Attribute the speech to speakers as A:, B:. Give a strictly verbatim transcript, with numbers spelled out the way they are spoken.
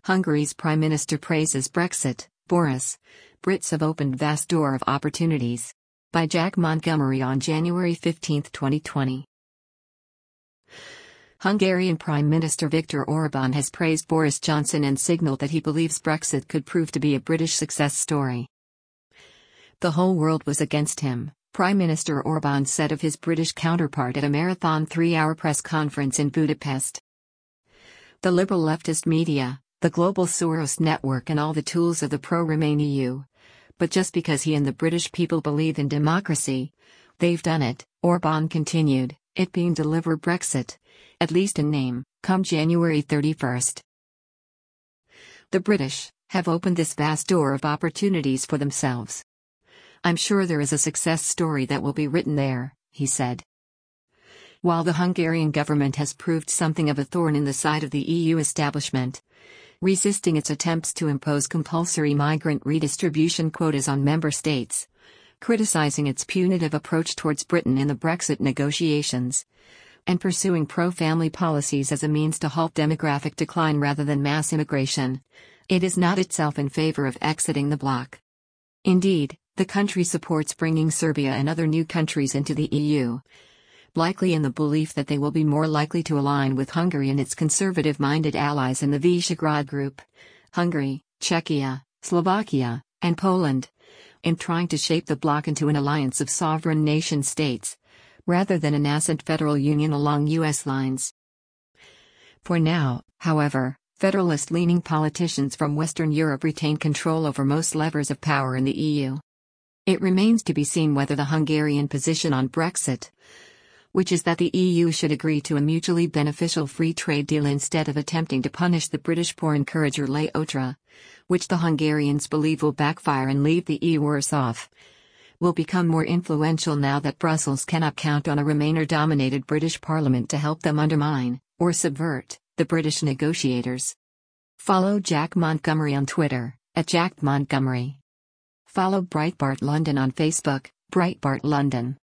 A: Hungary's Prime Minister praises Brexit. Boris, Brits have opened vast door of opportunities. By Jack Montgomery on January fifteenth, twenty twenty. Hungarian Prime Minister Viktor Orbán has praised Boris Johnson and signaled that he believes Brexit could prove to be a British success story. The whole world was against him, Prime Minister Orbán said of his British counterpart at a marathon three-hour press conference in Budapest. The liberal leftist media, the global Soros network and all the tools of the pro-Remain E U. But just because he and the British people believe in democracy, they've done it, Orbán continued, it being deliver Brexit, at least in name, come January thirty-first. The British have opened this vast door of opportunities for themselves. I'm sure there is a success story that will be written there, he said. While the Hungarian government has proved something of a thorn in the side of the E U establishment, resisting its attempts to impose compulsory migrant redistribution quotas on member states, criticizing its punitive approach towards Britain in the Brexit negotiations, and pursuing pro-family policies as a means to halt demographic decline rather than mass immigration, it is not itself in favor of exiting the bloc. Indeed, the country supports bringing Serbia and other new countries into the E U, likely in the belief that they will be more likely to align with Hungary and its conservative-minded allies in the Visegrad Group, Hungary, Czechia, Slovakia, and Poland, in trying to shape the bloc into an alliance of sovereign nation-states, rather than a nascent federal union along U S lines. For now, however, federalist-leaning politicians from Western Europe retain control over most levers of power in the E U. It remains to be seen whether the Hungarian position on Brexit, which is that the E U should agree to a mutually beneficial free trade deal instead of attempting to punish the British poor encourager Ley Otra, which the Hungarians believe will backfire and leave the E U worse off, will become more influential now that Brussels cannot count on a Remainer-dominated British Parliament to help them undermine, or subvert, the British negotiators. Follow Jack Montgomery on Twitter, at Jack Montgomery. Follow Breitbart London on Facebook, Breitbart London.